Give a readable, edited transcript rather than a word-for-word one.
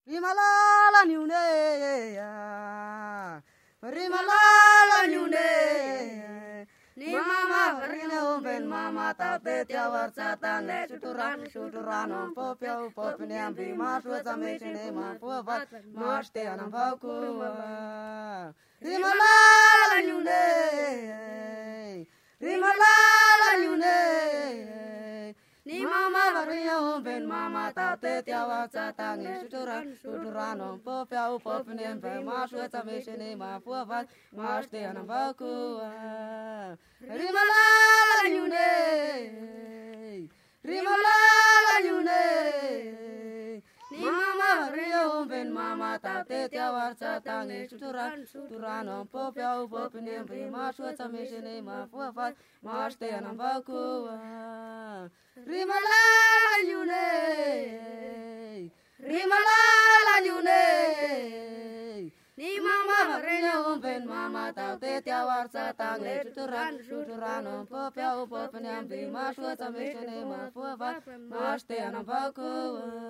Rimala nyune Rimala nyune Ni mama verina ben mama tate tiawar satan le suturan popia popnya bi maswa zamechene ma puvat maste anam baku Rimala nyune Ni mama verina ben mama tate tiawar satan le suturan popia popnya bi maswa zamechene ma puvat maste anam baku Rimala nyune Ni mama rio ben mama tate tiawar satange suturan popia popine prima suata meshene ma fuafat maste anam baku Rimala nyune Ni mama rio ben mama tate tiawar satange suturan popia popine prima suata meshene ma fuafat maste anam baku